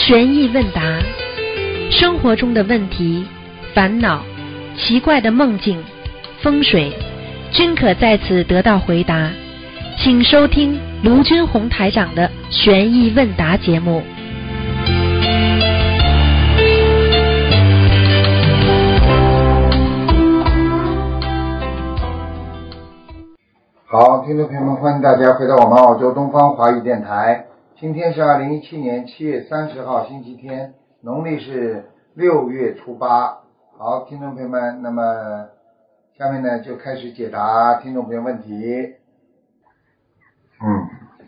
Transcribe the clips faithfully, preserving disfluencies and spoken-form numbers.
悬疑问答，生活中的问题、烦恼、奇怪的梦境、风水，均可在此得到回答。请收听卢军红台长的悬疑问答节目。 好，听众朋友们，欢迎大家回到我们澳洲东方华语电台。今天是二零一七年七月三十号，星期天，农历是六月初八。好，听众朋友们，那么下面呢就开始解答听众朋友问题。嗯，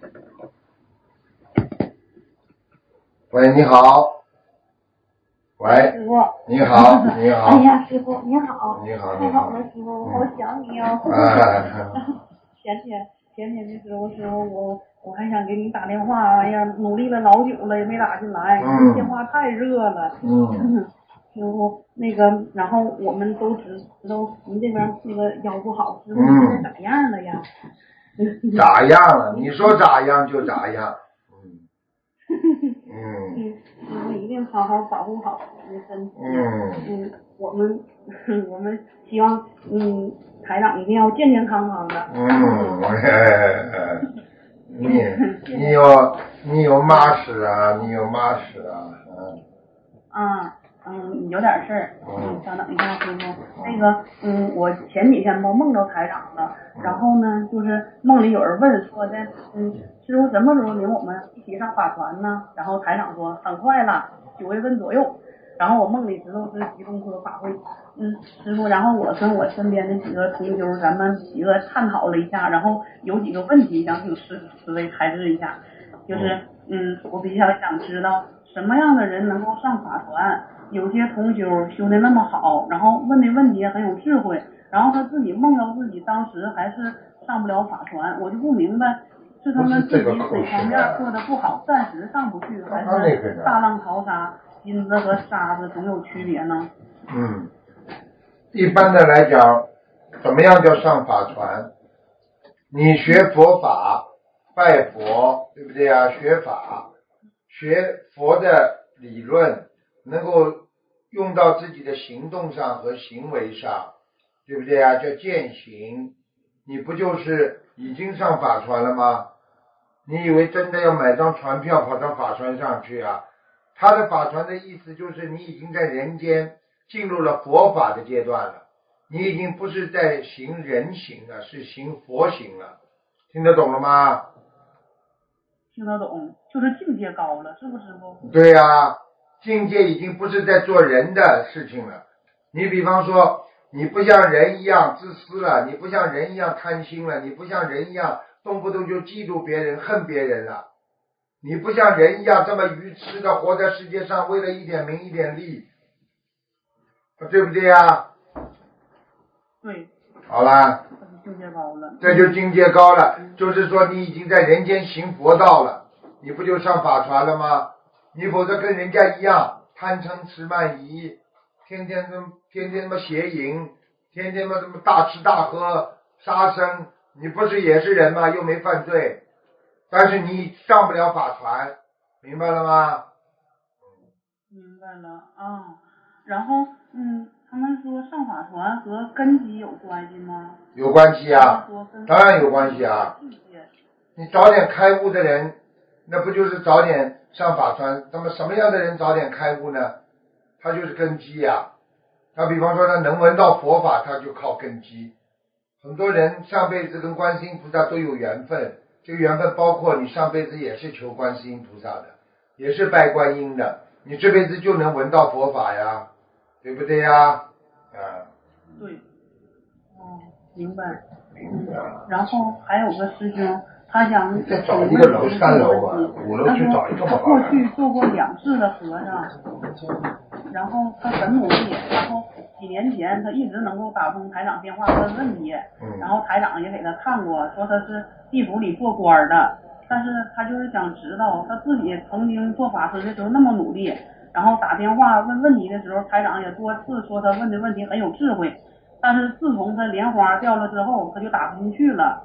喂，你好。喂， 师傅， 你好，你好。 哎呀，师傅你好。 你好， 太好了，师傅，我好想你哦。 啊前天前天的时候，师傅我我还想给你打电话，哎呀，努力了老久了也没打进来， 嗯、 电话太热了。 嗯。 师傅，那个，然后我们都知知道您这边那个腰不好，师傅嗯， 现在咋样了呀？ 咋样了？你说咋样就咋样。嗯。 嗯，师傅一定好好保护好你的身体。 嗯。 嗯，我们我们希望嗯台长一定要健健康康的。 嗯，你你有你有嘛事啊？你有嘛事啊？嗯。 啊。嗯，有点事儿，嗯，稍等一下，师傅。那个，嗯，我前几天吧梦着台长了，然后呢，就是梦里有人问说的，嗯，师傅什么时候领我们一起上法船呢？然后台长说很快了，九月份左右。然后我梦里知道是集中科法会，嗯，师傅，然后我跟我身边的几个同修，咱们几个探讨了一下，然后有几个问题想请师傅思维开示一下，就是嗯，我比较想知道什么样的人能够上法船。有些同修修的那么好，然后问的问题也很有智慧，然后他自己梦到自己当时还是上不了法船，我就不明白是他们自己哪方面做的不好，暂时上不去，还是大浪淘沙，金子和沙子总有区别呢？ 嗯，一般的来讲，怎么样叫上法船？你学佛法，拜佛，对不对啊？学法，学佛的理论，能够用到自己的行动上和行为上，对不对啊？叫践行，你不就是已经上法船了吗？你以为真的要买张船票跑到法船上去啊？他的法船的意思就是你已经在人间进入了佛法的阶段了，你已经不是在行人行了，是行佛行了，听得懂了吗？ 听得懂，就是境界高了，是不是师傅？ 对呀、啊，境界已经不是在做人的事情了。你比方说，你不像人一样自私了，你不像人一样贪心了，你不像人一样动不动就嫉妒别人、恨别人了，你不像人一样这么愚痴的活在世界上，为了一点名一点利，对不对呀？ 对。 好了。 境界高了。 这就境界高了，嗯、就是说你已经在人间行佛道了，你不就上法船了吗？你否则跟人家一样贪嗔痴慢疑，天天什么天天什么邪淫，天天什么什么大吃大喝杀生，你不是也是人吗？又没犯罪，但是你上不了法船，明白了吗？ 明白了啊，然后嗯。他们说上法船和根基有关系吗？ 有关系啊，当然有关系啊。你早点开悟的人，那不就是早点上法船？那么什么样的人早点开悟呢？他就是根基啊。他比方说他能闻到佛法，他就靠根基。很多人上辈子跟观世音菩萨都有缘分，这个缘分包括你上辈子也是求观世音菩萨的，也是拜观音的，你这辈子就能闻到佛法呀。对不对呀？啊， 对，哦，明白。嗯，然后还有个师兄，他想再找一个楼三楼啊，五楼去找一个他过去做过两世的和尚，然后他很努力，然后几年前他一直能够打通台长电话问问题， 嗯、 然后台长也给他看过，说他是地府里做官的，但是他就是想知道他自己曾经做法师的时候那么努力。然后打电话问问题的时候，台长也多次说他问的问题很有智慧，但是自从他莲花掉了之后，他就打不进去了。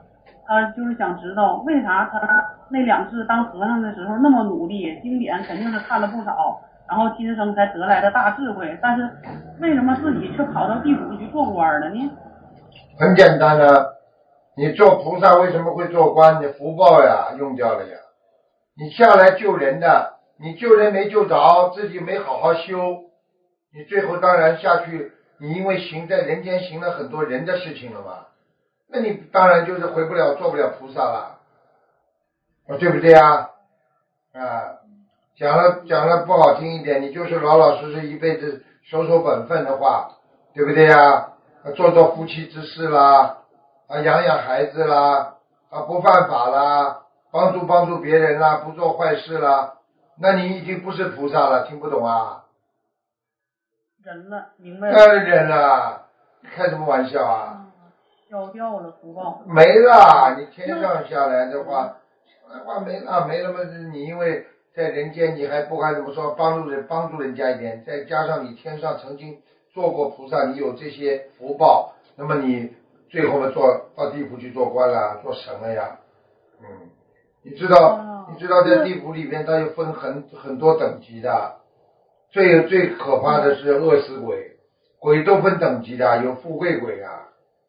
他就是想知道为啥他那两次当和尚的时候那么努力，经典肯定是看了不少，然后今生才得来的大智慧，但是为什么自己却跑到地府去做官了呢？ 很简单啊，你做菩萨为什么会做官？你福报呀用掉了呀。你下来救人的，你救人没救着，自己没好好修，你最后当然下去，你因为行在人间行了很多人的事情了嘛，那你当然就是回不了做不了菩萨了，对不对啊？啊，讲了讲了不好听一点，你就是老老实实一辈子守守本分的话，对不对呀？做做夫妻之事啦，啊养养孩子啦，啊不犯法啦，帮助帮助别人啦，不做坏事啦，那你已经不是菩萨了，听不懂啊？ 人了，明白了。 当然人了，开什么玩笑啊？ 消掉了福报。 没了，你天上下来的话，的话没了没了嘛，你因为在人间你还不管怎么说帮助人帮助人家一点，再加上你天上曾经做过菩萨，你有这些福报，那么你最后嘛做到地府去做官了，做神了呀。嗯，你知道你知道在地府里面它有分很很多等级的，最最可怕的是饿死鬼，鬼都分等级的，有富贵鬼啊。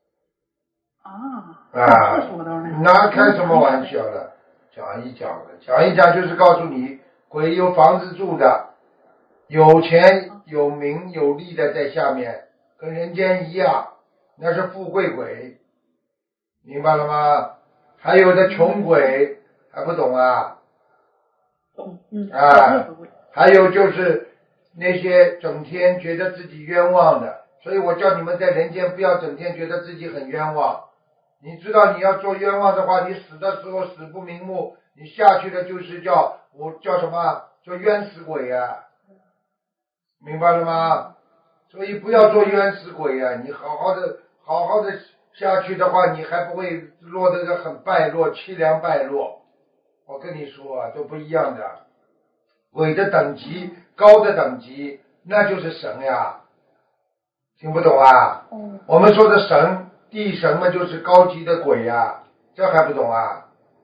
啊， 啊，那开什么玩笑了？讲一讲了，讲一讲就是告诉你，鬼有房子住的，有钱有名有利的在下面，跟人间一样，那是富贵鬼，明白了吗？还有的穷鬼，还不懂啊？ 懂，嗯， 啊，还有就是那些整天觉得自己冤枉的，所以我叫你们在人间不要整天觉得自己很冤枉。你知道你要做冤枉的话，你死的时候死不瞑目，你下去的就是叫我叫什么叫冤死鬼啊，明白了吗？所以不要做冤死鬼啊，你好好的好好的下去的话，你还不会落得个很败落凄凉败落。我跟你说啊，都不一样的，鬼的等级高的等级那就是神呀，听不懂啊？ 嗯、 我们说的神地神嘛，就是高级的鬼呀、啊，这还不懂啊？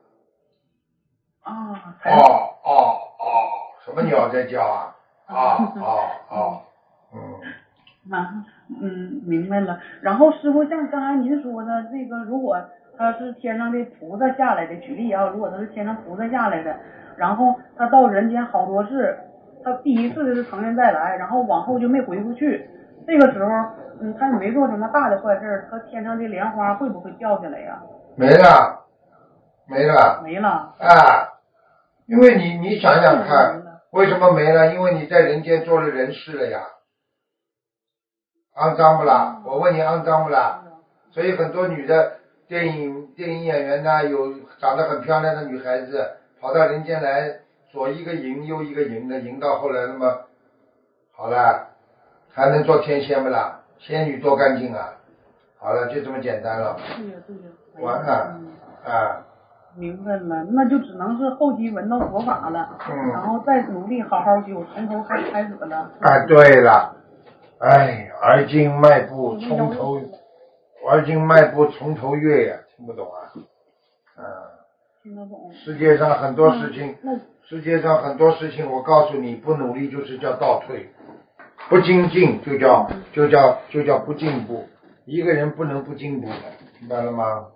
啊， 哦哦哦，什么鸟在叫啊？啊哦哦，嗯， 啊，嗯，明白了。然后师傅像刚才您说的这个，如果他是天上的菩萨下来的，举例啊，如果他是天上菩萨下来的，然后他到人间好多次，他第一次是成人再来，然后往后就没回不去，这个时候，嗯，他也没做什么大的坏事，他天上的莲花会不会掉下来呀？ 没了，没了， 没了啊！因为你你想想看，为什么没了？因为你在人间做了人事了呀，肮脏不啦？我问你肮脏不啦？所以很多女的电影电影演员呢，有长得很漂亮的女孩子跑到人间来，左一个淫右一个淫的，淫到后来那么好了，还能做天仙不啦？仙女多干净啊！好了，就这么简单了。 对呀对呀， 完了，嗯、啊。 明白了，那就只能是后期闻到佛法了， 嗯， 然后再努力好好修，从头开开始了。 哎，对了，哎，而今迈步从头，而今迈步从头越呀，听不懂啊？啊， 听得懂。 世界上很多事情， 那世界上很多事情，我告诉你，不努力就是叫倒退，不精进就叫就叫就叫不进步。一个人不能不进步的，明白了吗？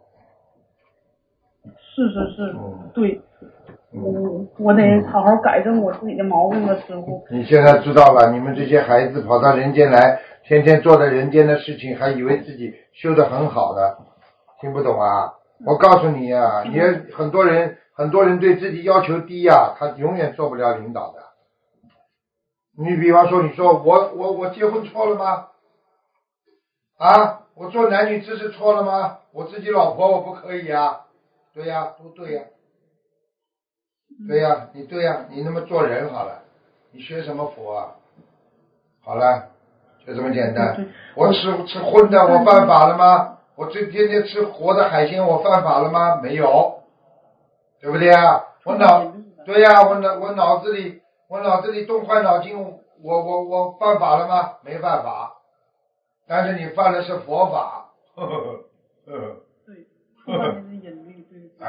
是是是， 嗯、 对，我我得好好改正我自己的毛病了，师傅。 你现在知道了，你们这些孩子跑到人间来，天天做的人间的事情，还以为自己修得很好的，听不懂啊？我告诉你啊，你很多人很多人对自己要求低啊，他永远做不了领导的。你比方说，你说我我我结婚错了吗？啊，我做男女之事错了吗？我自己老婆我不可以啊？对呀、啊，都对呀、啊，对呀、啊，你对呀、啊，你那么做人好了，你学什么佛啊？好了，就这么简单。 对对我吃吃荤的，我犯法了吗？我这天天吃活的海鲜，我犯法了吗？没有，对不对啊？我脑，对呀、啊，我脑我脑子里我脑子里动坏脑筋，我我我犯法了吗？没犯法，但是你犯的是佛法。呵呵呵对，触犯的是淫律，对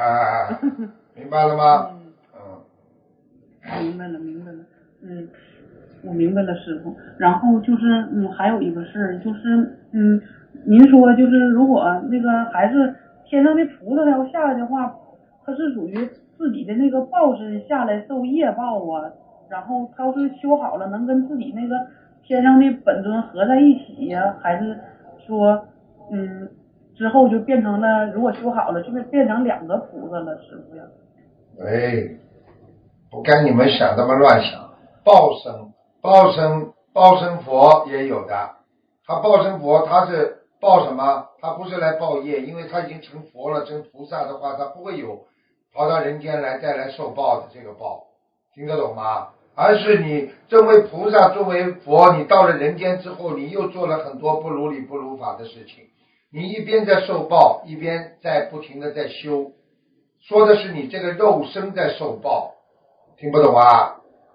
啊，明白了吗？ 嗯，嗯明白了，明白了。嗯，我明白了，师傅。然后就是嗯，还有一个事儿，就是嗯，您说就是如果那个还是天上的菩萨要下来的话，他是属于自己的那个报身下来受业报啊，然后他要是修好了，能跟自己那个天上的本尊合在一起呀、还是说嗯之后就变成了，如果修好了，就会变成两个菩萨了，师傅呀？ 哎，不该你们想这么乱想。报身，报身，报身佛也有的。他报身佛，他是报什么？他不是来报业，因为他已经成佛了，成菩萨的话，他不会有跑到人间来再来受报的这个报，听得懂吗？而是你作为菩萨，作为佛，你到了人间之后，你又做了很多不如理不如法的事情，你一边在受报，一边在不停的在修，说的是你这个肉身在受报，听不懂啊？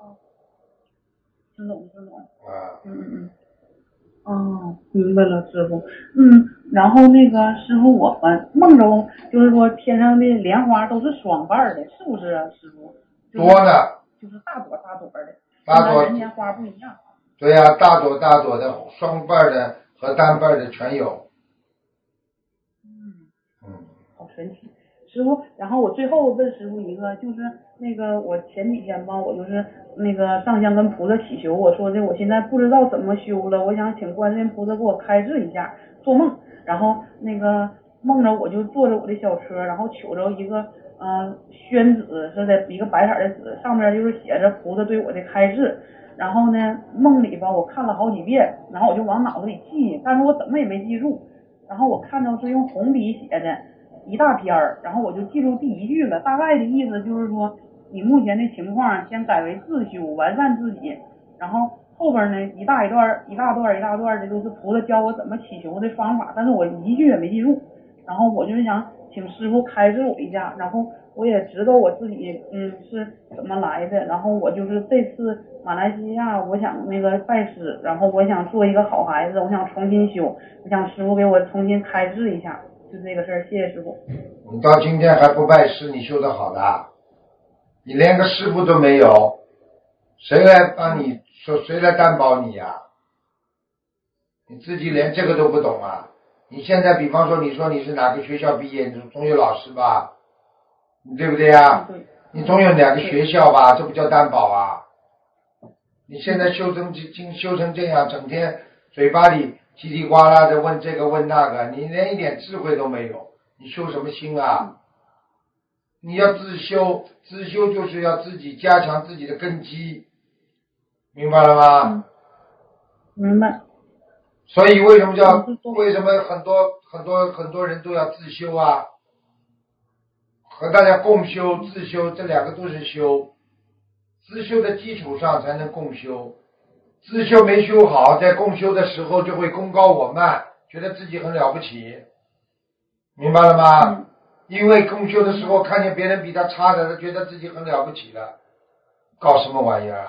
听懂，听懂。 啊， 嗯嗯嗯。哦，明白了，师傅。嗯，然后那个师傅，我们梦中就是说天上的莲花都是双瓣的，是不是啊，师傅？就是、 多呢， 就是大朵大朵的， 大朵跟咱人间花不一样。 对呀、啊，大朵大朵的，双瓣的和单瓣的全有。 嗯， 嗯， 好神奇。师傅，然后我最后问师傅一个，就是那个我前几天吧，我就是那个上香跟菩萨祈求，我说的我现在不知道怎么修了，我想请观世音菩萨给我开示一下。做梦，然后那个梦着我就坐着我的小车，然后取着一个嗯、呃、宣纸似的一个白色的纸，上面就是写着菩萨对我的开示。然后呢，梦里吧我看了好几遍，然后我就往脑子里记，但是我怎么也没记住。然后我看到是用红笔写的一大篇儿，然后我就记住第一句了，大概的意思就是说，你目前的情况先改为自修，完善自己，然后后边呢一大一段一大段一大段的都是菩萨教我怎么祈求的方法，但是我一句也没记住。然后我就想请师傅开示我一下，然后我也知道我自己嗯是怎么来的，然后我就是这次马来西亚我想那个拜师，然后我想做一个好孩子，我想重新修，我想师傅给我重新开示一下，就这个事儿，谢谢师傅。 你到今天还不拜师，你修得好的？你连个师傅都没有，谁来帮你说？谁来担保你呀、啊？你自己连这个都不懂啊！你现在比方说，你说你是哪个学校毕业？你总有老师吧？你对不对呀、啊？你总有两个学校吧？这不叫担保啊！你现在修成经修成这样，整天嘴巴里叽里呱啦的问这个问那个，你连一点智慧都没有，你修什么心啊？你要自修，自修就是要自己加强自己的根基，明白了吗？ 嗯，明白。 所以为什么叫为什么很多很多很多人都要自修啊？和大家共修、自修，这两个都是修。自修的基础上才能共修，自修没修好，在共修的时候就会功高我慢，觉得自己很了不起，明白了吗？ 嗯、 因为共修的时候看见别人比他差的，他觉得自己很了不起了，搞什么玩意儿啊？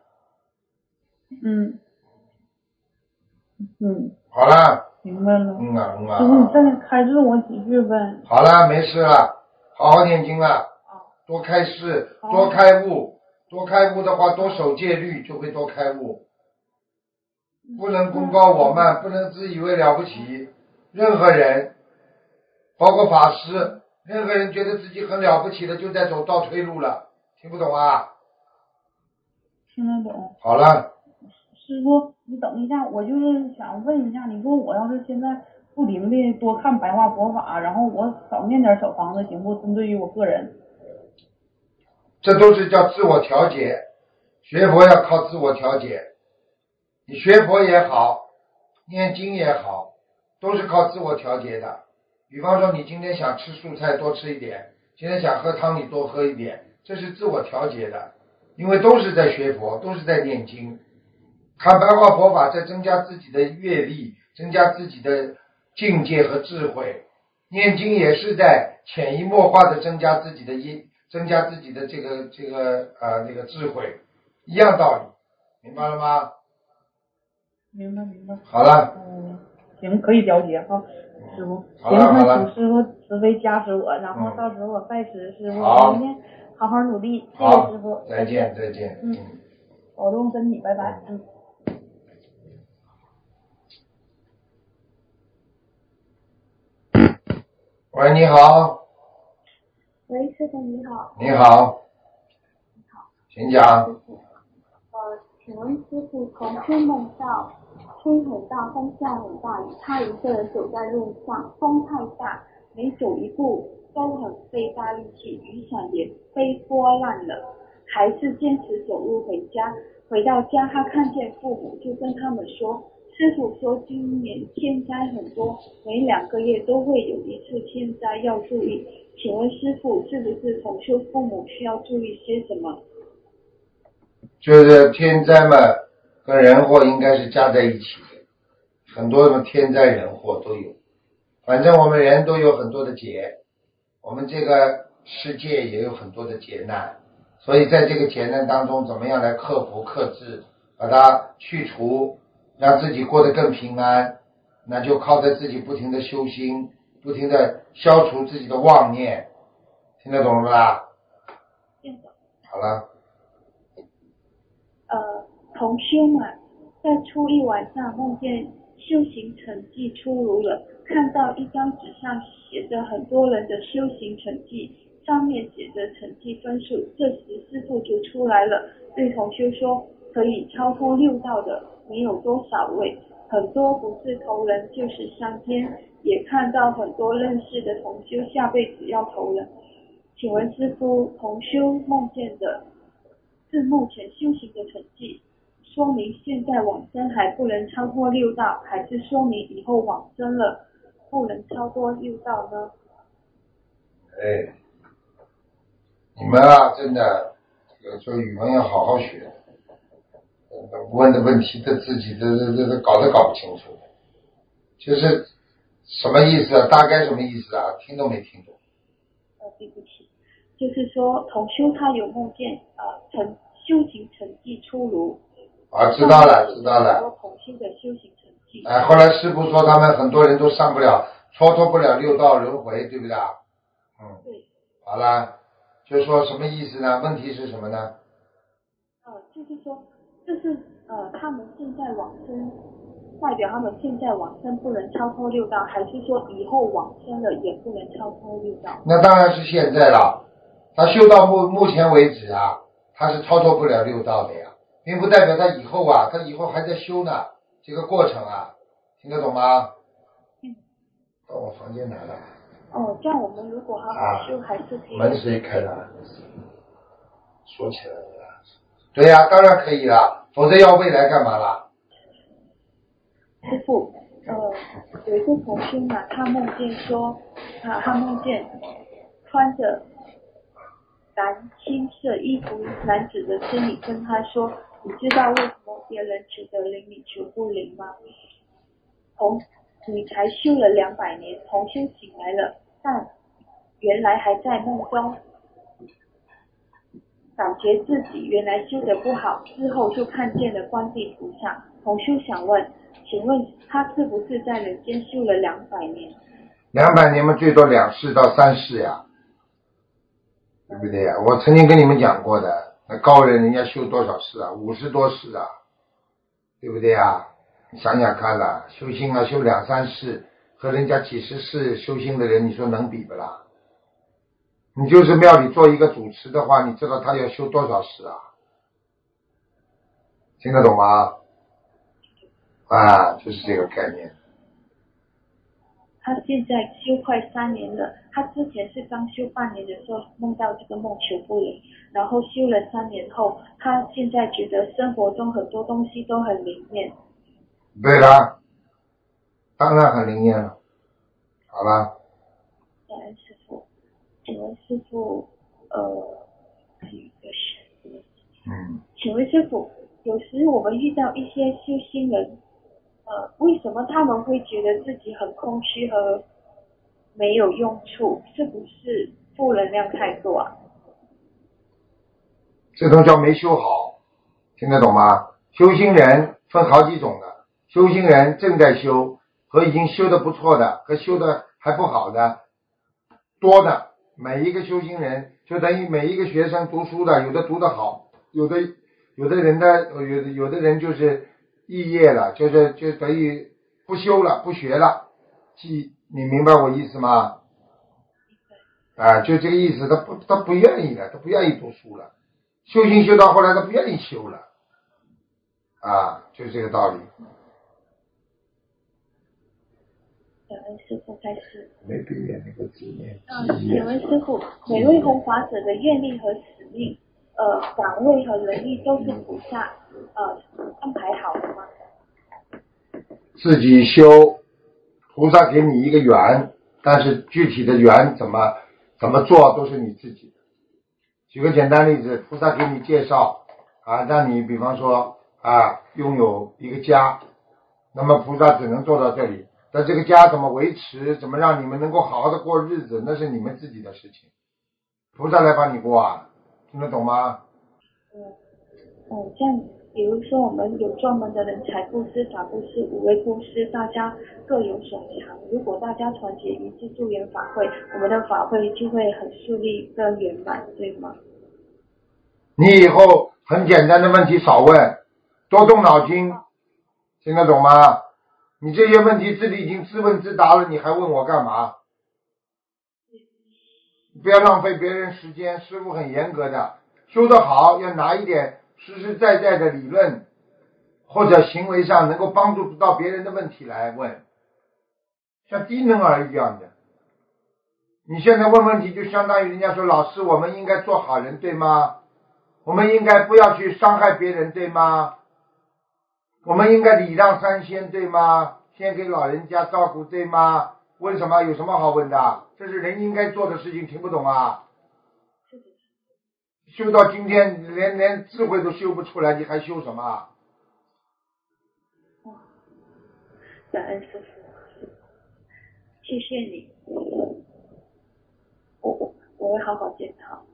嗯嗯， 好了， 明白了。 嗯啊嗯啊， 师傅你再开示我几句呗。 好了，没事了，好好念经了，多开示，多开悟，多开悟的话，多守戒律就会多开悟。不能功高我慢，不能自以为了不起。任何人，包括法师，任何人觉得自己很了不起的，就在走倒退路了。听不懂啊？ 听得懂。 好了。 师傅，你等一下，我就是想问一下，你说我要是现在不停的多看白话佛法，然后我少念点小房子，行不？针对于我个人。 这都是叫自我调节，学佛要靠自我调节。你学佛也好，念经也好，都是靠自我调节的。比方说你今天想吃素菜多吃一点，今天想喝汤你多喝一点，这是自我调节的。因为都是在学佛，都是在念经，看白话佛法在增加自己的阅历，增加自己的境界和智慧。念经也是在潜移默化的增加自己的因，增加自己的这个这个呃那个智慧，一样道理，明白了吗？ 明白明白。 好了。 嗯，行，可以调节哈，师傅。 好了好了。 请师傅慈悲加持我，然后到时候我拜师师傅， 好明天好好努力。谢好谢师傅， 再见再见。 嗯，保重身体，拜拜。嗯。 喂，你好。 喂，师傅你好。 你好。 你好。 请讲。 呃，请问师傅，同修梦到吹很大风，下很大雨，他一个人走在路上，风太大，每走一步都很费大力气，雨伞也被拨烂了，还是坚持走路回家。回到家，他看见父母，就跟他们说，师傅说今年天灾很多，每两个月都会有一次天灾，要注意。请问师傅，是不是同修父母需要注意些什么？ 就是天灾嘛，跟人祸应该是加在一起的，很多的天灾人祸都有。反正我们人都有很多的劫，我们这个世界也有很多的劫难，所以在这个劫难当中，怎么样来克服、克制，把它去除，让自己过得更平安，那就靠着自己不停的修心，不停的消除自己的妄念，听得懂了吧？ 听懂。 好了。 呃，同修嘛，在初一晚上梦见修行成绩出炉了，看到一张纸上写着很多人的修行成绩，上面写着成绩分数。这时师父就出来了，对同修说，可以超脱六道的没有多少位，很多不是投人就是上天，也看到很多认识的同修下辈子要投人。请问师父，同修梦见的是目前修行的成绩，说明现在往生还不能超过六道，还是说明以后往生了不能超过六道呢？ 哎，你们啊，真的有时候语文要好好学，问的问题的自己的这这搞都搞不清楚，就是什么意思啊？大概什么意思啊？听都没听懂。 呃，对不起，就是说同修他有梦见呃成修行成绩出炉。 啊，知道了，知道了。 同修的修行成绩。 哎，后来师父说他们很多人都上不了，超脱不了六道轮回，对不对？嗯。 对。 好了，就说什么意思呢？问题是什么呢？ 呃，就是说，就是呃，他们现在往生，代表他们现在往生不能超脱六道，还是说以后往生了也不能超脱六道？ 那当然是现在了。他修到目目前为止啊，他是超脱不了六道的呀。并不代表他以后啊，他以后还在修呢，这个过程啊，听得懂吗？ 嗯。 到我房间来了。 哦，这样我们如果好好修，还是可以。 门谁开的？锁起来了。对呀、啊，当然可以了，否则要未来干嘛啦？ 师父，呃，有一个同修嘛，他梦见说，啊，他梦见穿着蓝青色衣服男子的身影跟他说，你知道为什么别人求得灵你求不灵吗？同你才修了两百年，同修醒来了，但原来还在梦中，感觉自己原来修得不好，之后就看见了观世菩萨。同修想问，请问他是不是在人间修了两百年？ 两百年嘛，最多两世到三世呀。对不对呀？我曾经跟你们讲过的，那高人人家修多少世啊？五十多世啊，对不对呀？你想想看啦，修心啊，修两三世，和人家几十世修心的人，你说能比不啦？你就是庙里做一个主持的话，你知道他要修多少世啊？听得懂吗？啊，就是这个概念。 他现在修快三年了，他之前是刚修半年的时候梦到这个梦求不灵，然后修了三年后，他现在觉得生活中很多东西都很灵验。 对了，当然很灵验了。好了。 感恩师父，请问师父，呃，还有一个是， 嗯， 请问师父，有时我们遇到一些修心人。呃，为什么他们会觉得自己很空虚和没有用处？是不是负能量太多啊？ 这种叫没修好，听得懂吗？修心人分好几种的，修心人正在修和已经修得不错的和修得还不好的， 多的，每一个修行人就等于每一个学生读书的，有的读得好，有的有的人的有的有的人就是肄业了，就是就等于不修了，不学了。记，你明白我意思吗？啊，就这个意思，他不他不愿意了，他不愿意读书了，修行修到后来他不愿意修了，啊，就是这个道理。 感恩师父开始。 没闭眼那个字念。 嗯，请问师父，每位弘法者的愿力和使命，呃，岗位和能力都是菩萨呃安排好的吗？ 自己修，菩萨给你一个缘，但是具体的缘怎么怎么做都是你自己的。举个简单例子，菩萨给你介绍啊，让你比方说啊拥有一个家，那么菩萨只能做到这里。但这个家怎么维持，怎么让你们能够好好的过日子，那是你们自己的事情，菩萨来帮你过啊，听得懂吗？ 嗯嗯，这样，比如说我们有专门的人才布施、法布施、五位布施，大家各有所长。如果大家团结一致助缘法会，我们的法会就会很顺利跟圆满，对吗？ 你以后很简单的问题少问，多动脑筋，听得懂吗？你这些问题自己已经自问自答了，你还问我干嘛？不要浪费别人时间，师父很严格的，修得好要拿一点实实在在的理论或者行为上能够帮助到别人的问题来问，像低能儿一样的。你现在问问题就相当于人家说，老师我们应该做好人对吗？我们应该不要去伤害别人对吗？我们应该礼让三先对吗？先给老人家照顾对吗？问什么？有什么好问的？这是人应该做的事情，听不懂啊？修到今天连连智慧都修不出来，你还修什么？ 感恩师父，谢谢你，我我我会好好检讨。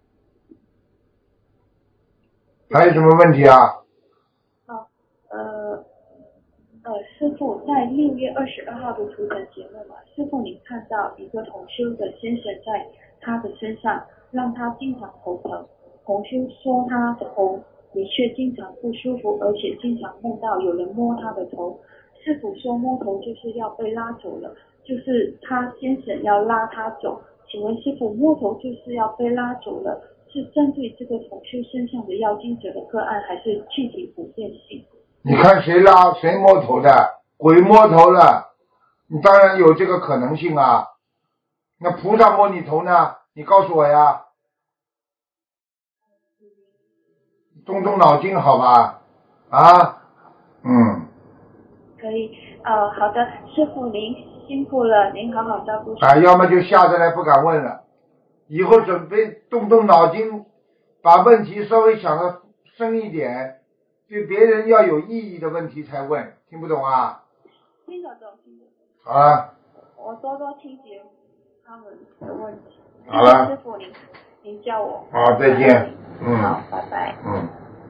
还有什么问题啊？ 好，呃呃，师父在六月二十二号的图腾节目嘛，师父您看到一个同修的先生在他的身上，让他经常头疼。同修说他头的确经常不舒服，而且经常梦到有人摸他的头。师父说摸头就是要被拉走了，就是他先生要拉他走。请问师父，摸头就是要被拉走了，是针对这个同修身上的妖精者的个案，还是具体普遍性？ 你看谁拉谁摸头的，鬼摸头了，你当然有这个可能性啊。那菩萨摸你头呢？你告诉我呀。动动脑筋好吧？啊，嗯。 可以，呃，好的，师父您辛苦了，您好好照顾。 啊，要么就下得来不敢问了，以后准备动动脑筋，把问题稍微想得深一点，对别人要有意义的问题才问，听不懂啊？ 听得懂，听得懂。 好了。 我多多听解他们的问题。 好了。 师父您您叫我。 好，再见。嗯。 好，拜拜。 嗯。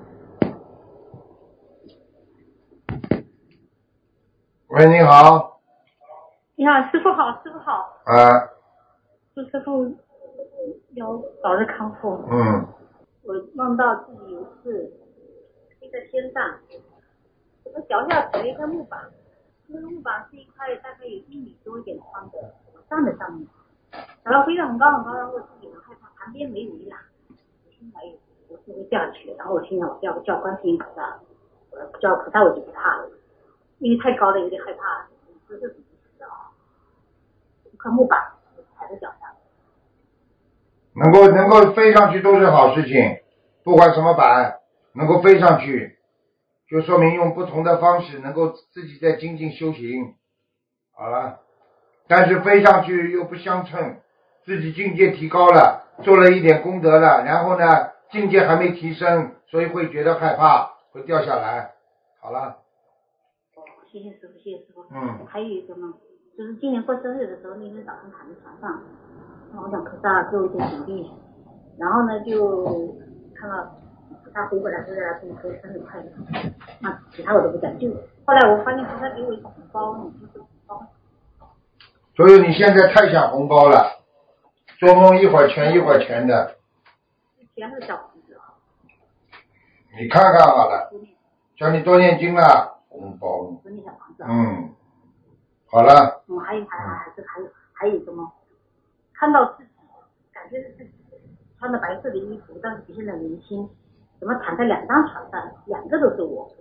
喂，你好。 你好，师傅好，师傅好。 啊。 祝师傅有早日康复。 嗯。 我梦到自己有一次飞在天上，我脚下踩了一块木板，那个木板是一块大概有一米多一点宽的，我站在上面，踩到飞得很高很高，然后我自己很害怕，旁边没有一样，我心还有我是不是掉下去了？然后我心想我叫不叫观世音菩萨，我不叫菩萨我就不怕了，因为太高了有点害怕，这是怎么回事啊？一块木板踩在脚下。 能够能够飞上去都是好事情，不管什么板能够飞上去，就说明用不同的方式能够自己在精进修行。好了，但是飞上去又不相称，自己境界提高了，做了一点功德了，然后呢境界还没提升，所以会觉得害怕，会掉下来。好了。 谢谢师傅，谢谢师傅。 嗯。 还有一个梦，就是今年过生日的时候，那天早上躺在床上，然后我想菩萨给我一点鼓励，然后呢就看到菩萨回过来，回过来跟我说生日快乐，那其他我都不讲究。后来我发现菩萨给我一个红包，你就是红包。 所以你现在太想红包了， 做梦一会儿全一会儿全的。 全是小房子啊。 你看看好了，叫你多念经了，红包。 多念小房子。 嗯，好了。 嗯，还有还还还是还有还有什么？看到自己，感觉是自己穿着白色的衣服，但是底下的年轻，怎么躺在两张床上，两个都是我。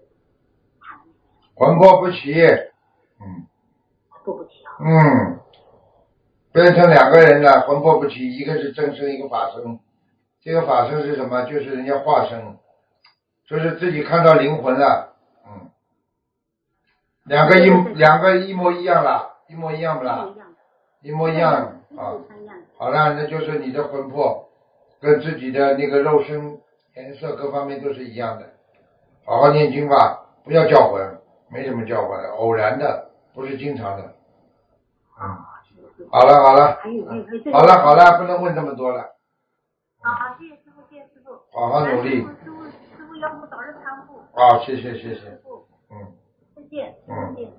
魂魄不齐。嗯。 魂魄不齐啊。 嗯。变成两个人了，魂魄不齐，一个是真身，一个法身。这个法身是什么？就是人家化身，就是自己看到灵魂了。嗯。两个一两个一模一样了，一模一样不啦？一模一样啊。好了，那就是你的魂魄跟自己的那个肉身颜色各方面都是一样的。好好念经吧，不要叫魂，没什么叫魂的，偶然的，不是经常的。嗯。好了好了，好了好了，不能问这么多了。 好，谢谢师傅，谢谢师傅。 好好努力。 师傅师傅要我早日康复。 好，谢谢谢谢。嗯。 再见。 嗯。 再见。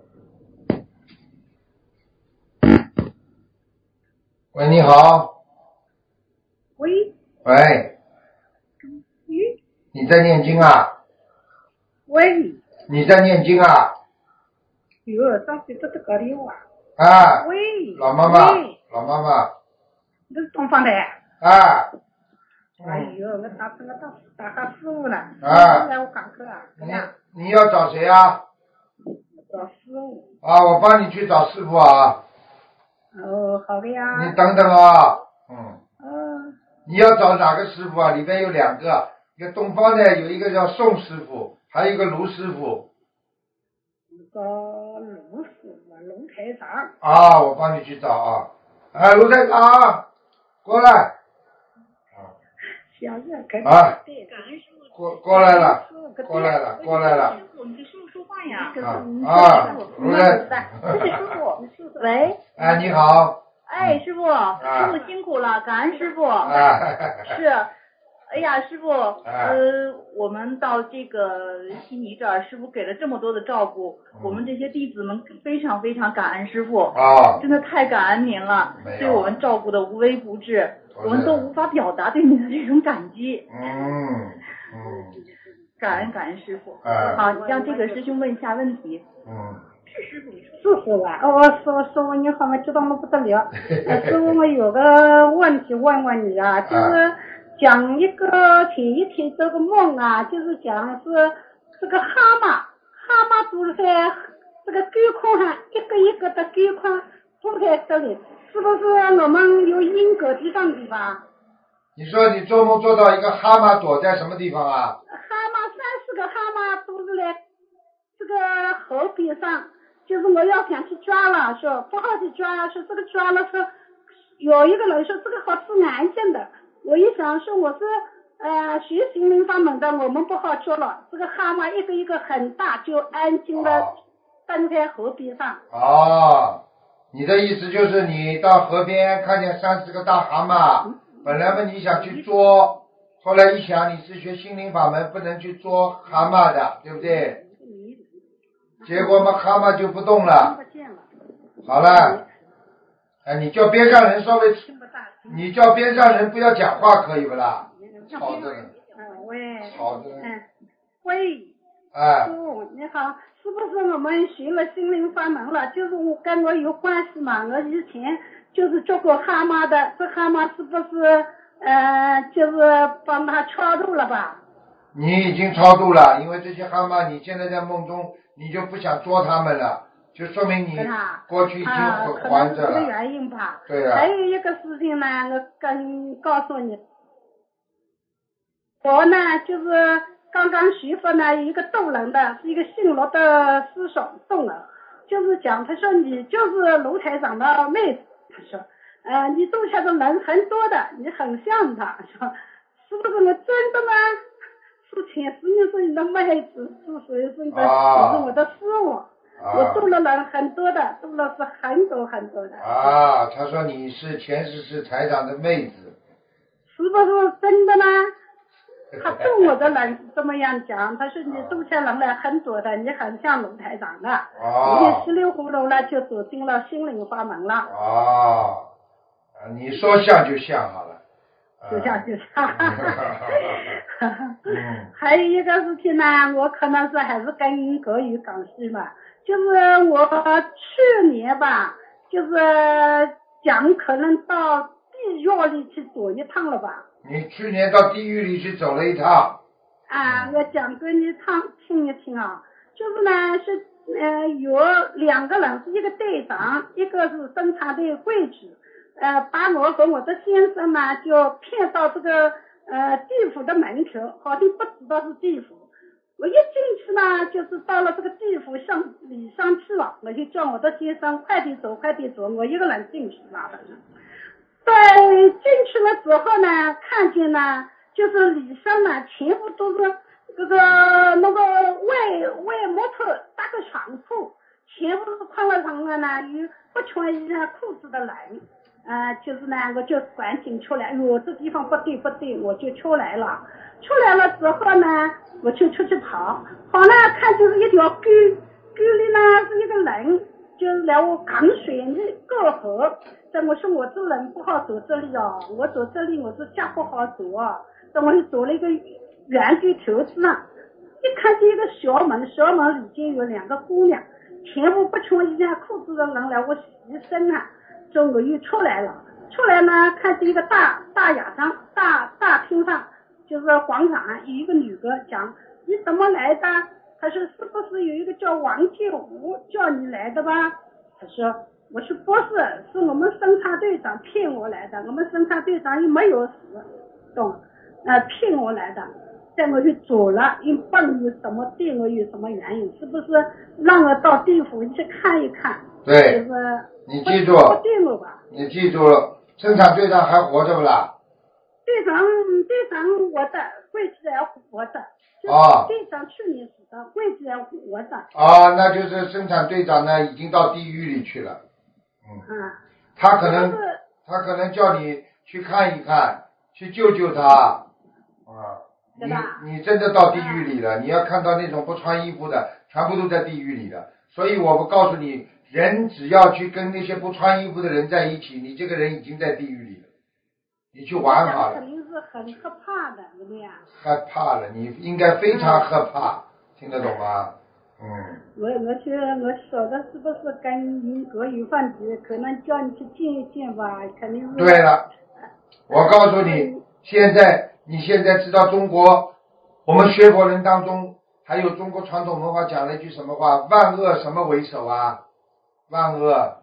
喂，你好。 喂。 喂。 咦？ 你在念经啊？ 喂。 你在念经啊？ 哟，上次这个打电话。 啊。 喂。 老妈妈。老妈妈。 这是东方的。 啊。 哎呦，我打这个打打他师傅了。 啊。 来我赶课啊。 你你要找谁啊？ 找师傅。 啊，我帮你去找师傅啊。 哦，好的呀。 你等等啊。嗯。 嗯。 你要找哪个师傅啊？里面有两个，一个东方的，有一个叫宋师傅，还有一个卢师傅。 那个卢师傅，卢台长。 啊，我帮你去找啊。哎，卢台长，过来。 小月开始。 啊。过过来了，过来了，过来了。 师傅，你跟师傅说话呀。 啊啊，卢台长。 谢谢师傅。喂。 哎，你好。 哎，师傅，师傅辛苦了，感恩师傅。是，哎呀，师傅，呃，我们到这个悉尼这儿，师傅给了这么多的照顾，我们这些弟子们非常非常感恩师傅。 啊。 真的太感恩您了，对我们照顾的无微不至，我们都无法表达对您的这种感激。 嗯嗯。 感恩感恩师傅。好，让这个师兄问一下问题。 嗯。 是师傅，是师傅啊！哦，师傅，师傅你好，我激动的不得了。呃，师傅，我有个问题问问你啊，就是讲一个前一天这个梦啊，就是讲是这个蛤蟆，蛤蟆住在这个高空上，一个一个的高空住在这里，是不是我们有因果的上地方？ 你说你做梦做到一个蛤蟆躲在什么地方啊？ 蛤蟆三四个蛤蟆都是在这个河边上。就是我要想去抓了，说不好去抓，说这个抓了说，有一个人说这个好吃安静的，我一想说我是呃学心灵法门的，我们不好捉了，这个蛤蟆一个一个很大，就安静的站在河边上。 哦，你的意思就是你到河边看见三四个大蛤蟆，嗯、本来嘛你想去捉，后来一想你是学心灵法门，不能去捉蛤蟆的，对不对？结果嘛，蛤蟆就不动了。好了，哎，你叫边上人稍微，你叫边上人不要讲话，可以不啦？吵着呢。 嗯，喂。 吵着呢。 嗯，喂。 哎。 师傅你好，是不是我们学了心灵法门了？就是我跟我有关系嘛？我以前就是捉过蛤蟆的，这蛤蟆是不是呃，就是帮他超度了吧？ 你已经超度了，因为这些蛤蟆，你现在在梦中。你就不想捉他们了，就说明你过去已经还着了。 啊，可能是这个原因吧。 对啊。 还有一个事情呢，我跟告诉你，我呢就是刚刚学佛呢，有一个渡人的，是一个姓罗的师兄渡人，就是讲他说你就是卢台长的妹子，他说，呃，你渡下的人很多的，你很像他，说是不是我真的吗？是前十年是你的妹子，是谁是你的？ 啊、 你是我的师傅，啊、我度了人很多的，度了是很多很多的。 啊，他说你是前世是台长的妹子， 是不是真的呢？他度我的人是这么样讲，他说你度下人来很多的，你很像卢台长的， 啊、 你稀里糊涂了就走进了心灵法门了。 啊， 你说像就像好了。 就像就像。 嗯。 还有一个事情呢，我可能是还是跟国语讲事嘛，就是我去年吧，就是讲可能到地狱里去走一趟了吧。 你去年到地狱里去走了一趟。 啊，我讲给你唱听一听啊，就是呢是呃有两个人，是一个队长，一个是生产队会计，呃把我和我的先生呢就骗到这个呃地府的门口，好像不知道是地府。我一进去呢，就是到了这个地府上里上去了，我就叫我的先生快点走，快点走，我一个人进去了。在进去了之后呢，看见呢。就是里上呢，全部都是这个那个外外模特搭个床铺，全部是宽了上了呢，有不穿衣裳裤子的人，呃，就是呢，我就赶紧出来，哟，这地方不对不对，我就出来了。出来了之后呢，我就出去跑，跑呢看就是一条沟，沟里呢是一个人，就是来我扛水泥过河。但我说我这人不好走这里哦，我走这里我是下不好走啊。我就走了一个圆柱头子上，一看见一个小门，小门里间有两个姑娘，全部不穿衣裳裤子的人来我洗身啊，中午又出来了，出来呢看见一个大大雅上大大厅上，就是广场上有一个女的讲你怎么来的？他说是不是有一个叫王建武叫你来的吧？他说我说不是，是我们生产队长骗我来的，我们生产队长又没有死，懂了。呃，骗我来的，带我去走了，因问有什么对我有什么原因，是不是让我到地府去看一看？ 对， 就是你记住， 不对我吧？ 你记住了，生产队长还活着不啦？ 队长，队长活着，会计还活着。 啊。 队长去年死的，会计还活着。 啊，那就是生产队长呢，已经到地狱里去了。嗯。 嗯。 他可能，他可能叫你去看一看，去救救他。啊，你你真的到地狱里了，你要看到那种不穿衣服的，全部都在地狱里的。所以我不告诉你，人只要去跟那些不穿衣服的人在一起，你这个人已经在地狱里了。你去玩好了。 肯定是很害怕的，对不对呀？ 害怕了，你应该非常害怕，嗯、听得懂吗？嗯。 我我去，我晓得是不是跟您国语问题，可能叫你去见一见吧，肯定是。 对了，我告诉你，现在。你现在知道中国我们学佛人当中还有中国传统文化讲了一句什么话？万恶什么为首啊？万恶。啊，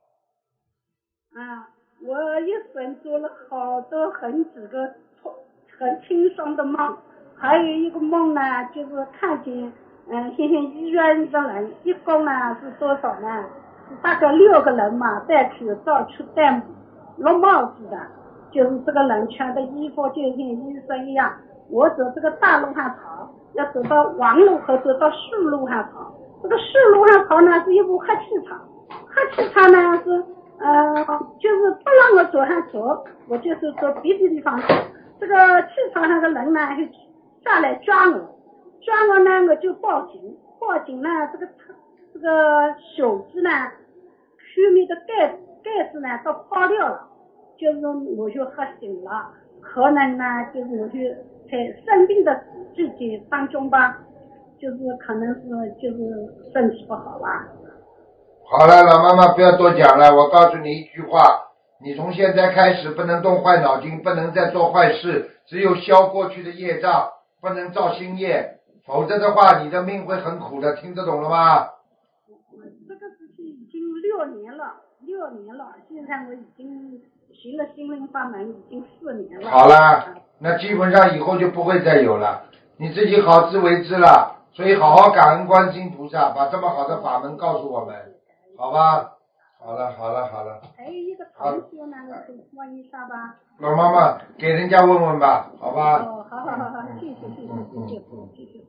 我一生做了好多很几个很轻松的梦，还有一个梦呢，就是看见嗯，现在医院的人一共呢是多少呢？是大概六个人嘛，戴口罩去戴绿帽子的。就是这个人穿的衣服就像医生一样，我走这个大路上跑，要走到王路和走到树路上跑。这个树路上跑呢是一部黑气场，黑气场呢是呃就是不让我走上走，我就是走别的地方走。这个气场上的人呢会下来抓我，抓我呢我就报警，报警呢这个这个手机呢后面的盖盖子呢都抛掉了。就是我就喝醒了，可能呢，就是我就在生病的季节当中吧，就是可能是就是身体不好吧。 好了，老妈妈不要多讲了，我告诉你一句话，你从现在开始不能动坏脑筋，不能再做坏事，只有消过去的业障，不能造新业，否则的话你的命会很苦的，听得懂了吗？ 这个事情已经六年了，六年了，现在我已经学了心灵法门已经四年了。 好了，那基本上以后就不会再有了，你自己好自为之了，所以好好感恩观世音菩萨，把这么好的法门告诉我们，好吧？好了好了好了。 还有一个同学呢，可以问一下吧。 老妈妈给人家问问吧，好吧？ 哦，好好好好，谢谢谢谢谢谢谢谢。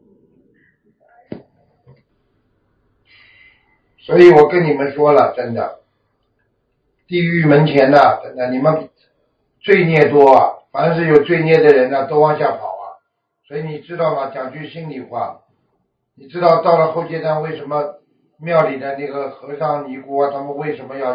所以我跟你们说了，真的，地狱门前呢，真的你们罪孽多啊，凡是有罪孽的人呢，都往下跑啊。所以你知道吗？讲句心里话，你知道到了后阶段为什么庙里的那个和尚尼姑啊，他们为什么要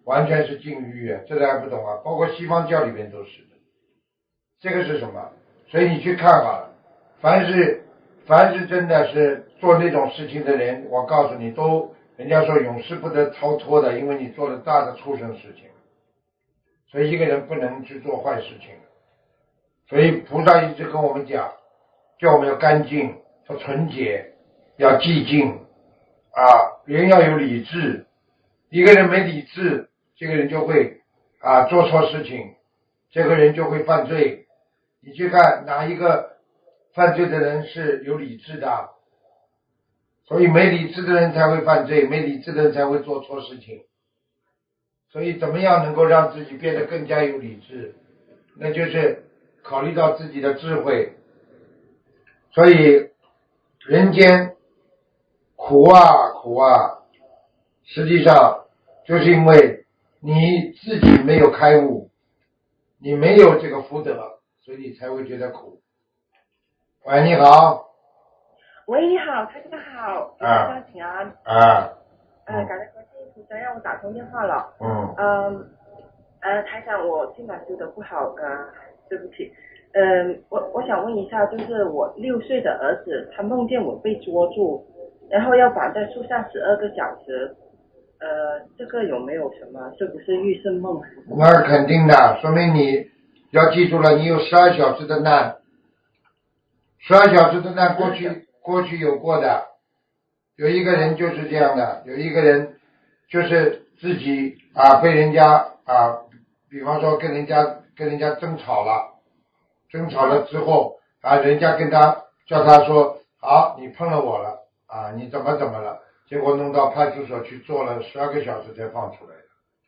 完全是禁欲啊，这个还不懂啊？包括西方教里面都是的。这个是什么？所以你去看好了，凡是凡是真的是做那种事情的人，我告诉你，都人家说永世不得超脱的，因为你做了大的畜生事情。所以一个人不能去做坏事情。所以菩萨一直跟我们讲，叫我们要干净，要纯洁，要寂静啊，人要有理智。一个人没理智，这个人就会啊做错事情，这个人就会犯罪。你去看哪一个犯罪的人是有理智的？所以没理智的人才会犯罪，没理智的人才会做错事情。所以怎么样能够让自己变得更加有理智？那就是考虑到自己的智慧。所以人间苦啊苦啊，实际上就是因为你自己没有开悟，你没有这个福德，所以你才会觉得苦。喂，你好。 喂，你好，台长好， 啊， 台长请安。 啊。 呃，感恩观世音菩萨让我打通电话了。 嗯。 嗯，呃，台长，我今晚修得不好，呃，对不起。嗯、呃，我我想问一下，就是我六岁的儿子，他梦见我被捉住，然后要绑在树上十二个小时。呃，这个有没有什么？是不是预示梦？ 那肯定的，说明你要记住了，你有十二小时的难。十二小时的难过去过去有过的，有一个人就是这样的，有一个人就是自己啊被人家啊，比方说跟人家跟人家争吵了，争吵了之后啊，人家跟他叫他说好，你碰了我了啊，你怎么怎么了，结果弄到派出所去做了十二个小时才放出来的，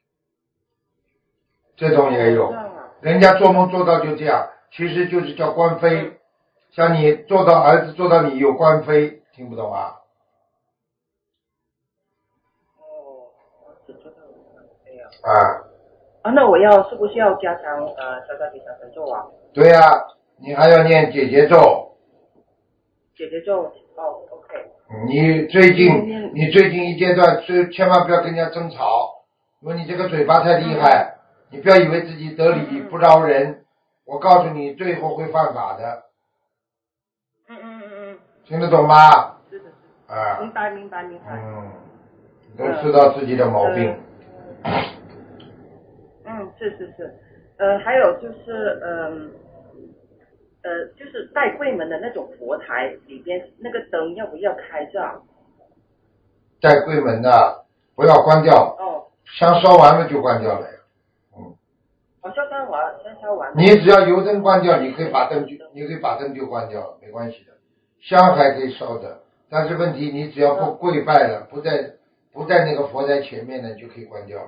这种也有，人家做梦做到就这样，其实就是叫官非。像你做到儿子做到你有官非，听不懂啊？ 哦，只做到有官非啊。 啊。 啊，那我要是不是要加强呃小小吉祥神咒啊？ 对呀、啊，你还要念解结咒。 解结咒哦 ，OK。 你最近你最近一阶段是千万不要跟人家争吵，因为你这个嘴巴太厉害，嗯、你不要以为自己得理不饶人，我告诉你最后会犯法的。 嗯嗯嗯嗯。 听得懂吗？ 是的，是的。 啊。 明白明白明白。 嗯，都知道自己的毛病。 嗯，嗯是是是，呃，还有就是嗯。呃, 呃，就是带柜门的那种佛台里边那个灯要不要开着？ 带柜门的不要关掉。 哦。 香烧完了就关掉了呀。嗯。 哦，香烧完，香烧完。 你只要油灯关掉，你可以把灯就，你可以把灯就关掉了，没关系的。香还可以烧的，但是问题你只要不跪拜了，不在不在那个佛台前面呢，就可以关掉了。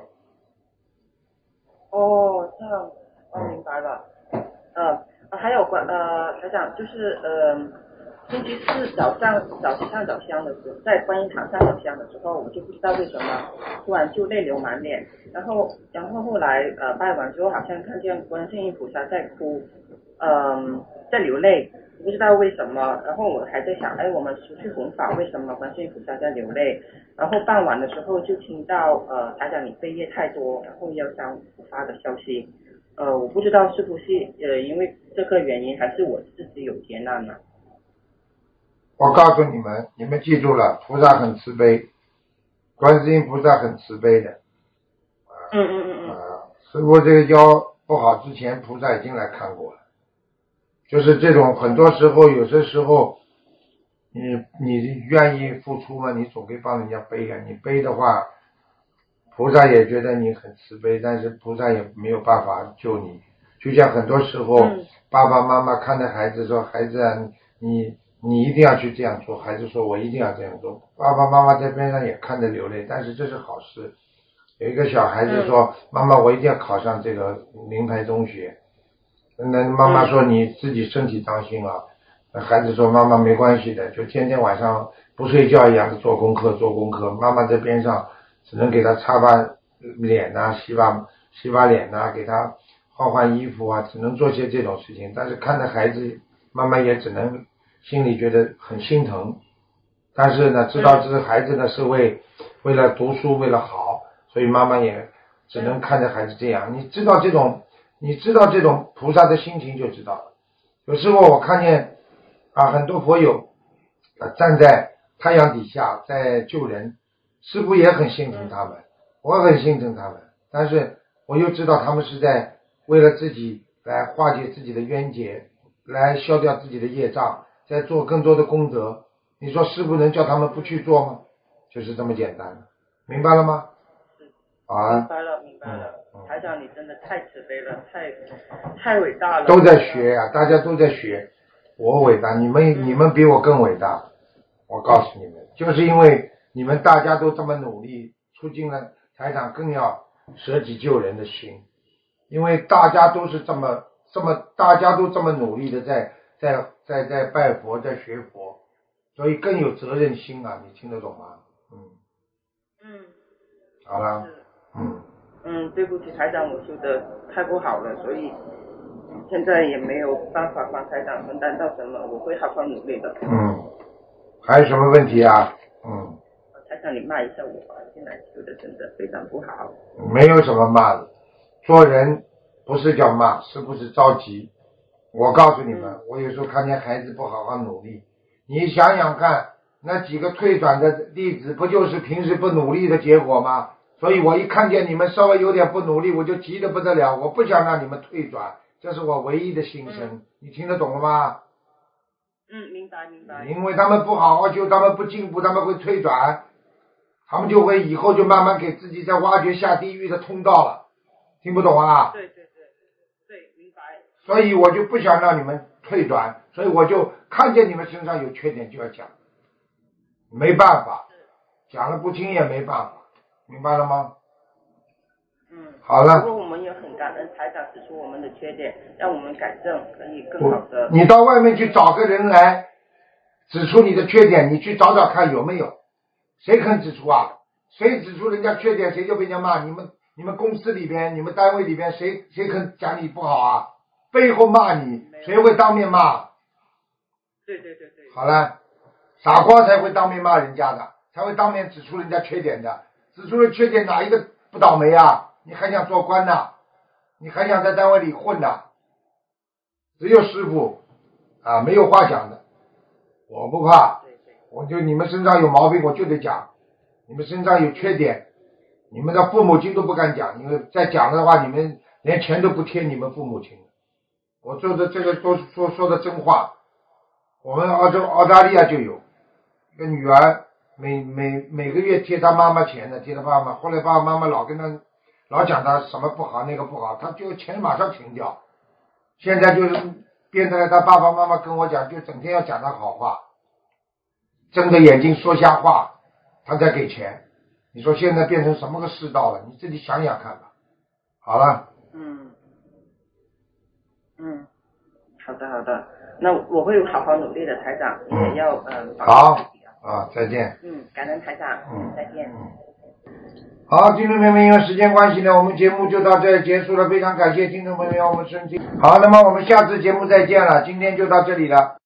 哦，这样，哦，明白了。呃。还有关呃，台长就是呃，星期四早上早上早香的时候，在观音堂上早香的时候，我就不知道为什么突然就泪流满脸，然后然后后来呃拜完之后，好像看见观世音菩萨在哭，嗯、呃，在流泪，不知道为什么，然后我还在想，哎，我们出去弘法，为什么观世音菩萨在流泪？然后傍晚的时候就听到呃台长你背业太多，然后要上发的消息。呃，我不知道是不是呃因为这个原因，还是我自己有劫难呢？ 我告诉你们，你们记住了，菩萨很慈悲，观世音菩萨很慈悲的。 嗯嗯嗯嗯。 啊，师父这个腰不好之前，菩萨已经来看过了。就是这种很多时候，有些时候，你你愿意付出吗？你总可以帮人家背啊，你背的话。菩萨也觉得你很慈悲，但是菩萨也没有办法救你。就像很多时候，嗯、爸爸妈妈看着孩子说：“孩子啊，你你一定要去这样做。”孩子说：“我一定要这样做。”爸爸妈妈在边上也看着流泪，但是这是好事。有一个小孩子说：“嗯、妈妈，我一定要考上这个名牌中学。”那妈妈说：“你自己身体当心啊。”那孩子说：“妈妈没关系的，就天天晚上不睡觉一样的做功课，做功课。”妈妈在边上。只能给他擦把脸呐、啊，洗把洗把脸呐、啊，给他换换衣服啊，只能做些这种事情。但是看着孩子，妈妈也只能心里觉得很心疼。但是呢，知道这孩子呢是为为了读书，为了好，所以妈妈也只能看着孩子这样。你知道这种，你知道这种菩萨的心情就知道了。有时候我看见啊，很多佛友啊站在太阳底下在救人，师父也很心疼他们，我很心疼他们，但是我又知道他们是在为了自己来化解自己的冤结，来消掉自己的业障，在做更多的功德。你说师父能叫他们不去做吗？就是这么简单，明白了吗？啊， 明白了，明白了。嗯嗯、台长，你真的太慈悲了，太太伟大了。 都在学啊，大家都在学。我伟大，你们、嗯、你们比我更伟大。我告诉你们，就是因为你们大家都这么努力，促进了台长更要舍己救人的心。因为大家都是这么这么，大家都这么努力的在在在在拜佛，在学佛，所以更有责任心啊！你听得懂吗？嗯嗯， 好了，嗯嗯，对不起台长，我修的太不好了，所以现在也没有办法帮台长分担到什么，我会好好努力的。 嗯，还有什么问题啊？嗯， 台长你骂一下我吧，现在修的真的非常不好。 没有什么骂的，做人不是叫骂，是不是着急？我告诉你们、嗯、我有时候看见孩子不好好努力，你想想看，那几个退转的例子不就是平时不努力的结果吗？所以我一看见你们稍微有点不努力，我就急得不得了，我不想让你们退转，这是我唯一的心声、嗯、你听得懂了吗？ 嗯，明白明白。 因为他们不好好修，他们不进步，他们会退转，他们就会以后就慢慢给自己在挖掘下地狱的通道了，听不懂啊？ 对对对对，明白。 所以我就不想让你们退转，所以我就看见你们身上有缺点就要讲，没办法，讲了不听也没办法，明白了吗？ 嗯， 好了。 不过我们也很感恩台长指出我们的缺点，让我们改正，可以更好的。 你到外面去找个人来指出你的缺点，你去找找看有没有，谁肯指出啊？谁指出人家缺点，谁就被人家骂。你们你们公司里边，你们单位里边，谁谁肯讲你不好啊？背后骂你，谁会当面骂？ 对对对对。 好了，傻瓜才会当面骂人家的，才会当面指出人家缺点的。指出了缺点，哪一个不倒霉啊？你还想做官呢？你还想在单位里混呢？只有师傅啊，没有话讲的。我不怕，我就你们身上有毛病，我就得讲。你们身上有缺点，你们的父母亲都不敢讲，因为再讲的话，你们连钱都不贴你们父母亲。我做的这个都是说说的真话。我们澳洲澳大利亚就有一个女儿，每每每个月贴她妈妈钱的，贴她爸妈，后来爸爸妈妈老跟她老讲她什么不好那个不好，她就钱马上停掉。现在就是变成了她爸爸妈妈跟我讲，就整天要讲她好话，睁着眼睛说瞎话，她才给钱。你说现在变成什么个世道了？你自己想想看吧。好了。 嗯嗯，好的好的，那我会好好努力的，台长，你也要嗯。 好啊，再见。 嗯，感恩台长，嗯，再见。 嗯好，听众朋友们，因为时间关系呢，我们节目就到这里结束了。非常感谢听众朋友们，我们身体好，那么我们下次节目再见了，今天就到这里了。